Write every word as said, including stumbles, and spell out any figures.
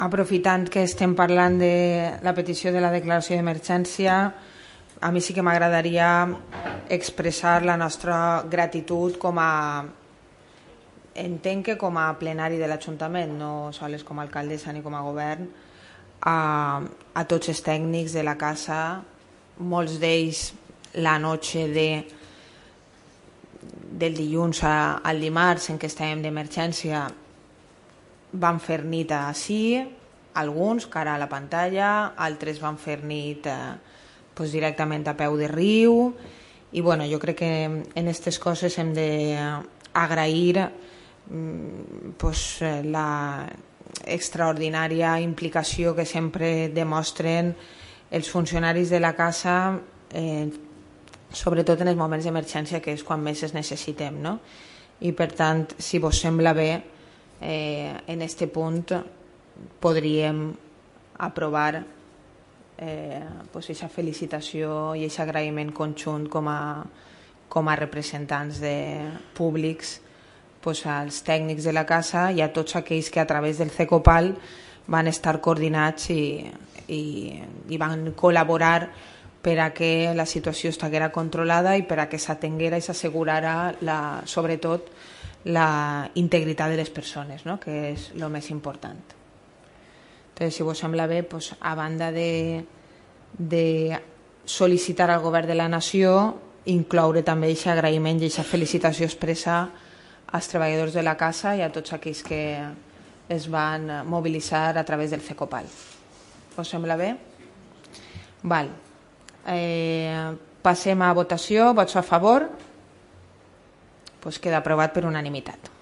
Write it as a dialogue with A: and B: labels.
A: aprofitant que estem parlant de la petició de la declaració d'emergència, a mi sí que m'agradaria expressar la nostra gratitud com a, entenc que com a plenari de l'Ajuntament, no sols com a alcaldessa ni com a govern, a, a tots els tècnics de la casa, molts d'ells la noche de, del dilluns a, al dimarts en què estàvem d'emergència van fer nit així, alguns cara a la pantalla, altres van fer nit eh, pues directament a peu de riu, i bueno, jo crec que en aquestes coses hem d'agrair pues, la extraordinària implicació que sempre demostren els funcionaris de la casa, eh, sobretot en els moments d'emergència, que és quan més es necessitem, no? I per tant, si vos sembla bé, eh, en este punt podríem aprovar eh, pues, aquesta felicitació i aquest agraïment conjunt com a, com a representants de públics pues, als tècnics de la casa i a tots aquells que a través del CECOPAL van estar coordinats i, i, i van col·laborar per a que la situació estiguera controlada i per a que s'atenguera i s'assegurara la, sobretot la integritat de les persones, no? Que és el més important. Entonces, si vos sembla bé, pues, a banda de, de sol·licitar al govern de la nació, incloure també aquest agraïment i aquesta felicitació expressa als treballadors de la casa i a tots aquells que es van mobilitzar a través del CECOPAL. Us sembla bé? Val. Eh, passem a votació. Vots a favor? Pues queda aprovat per unanimitat.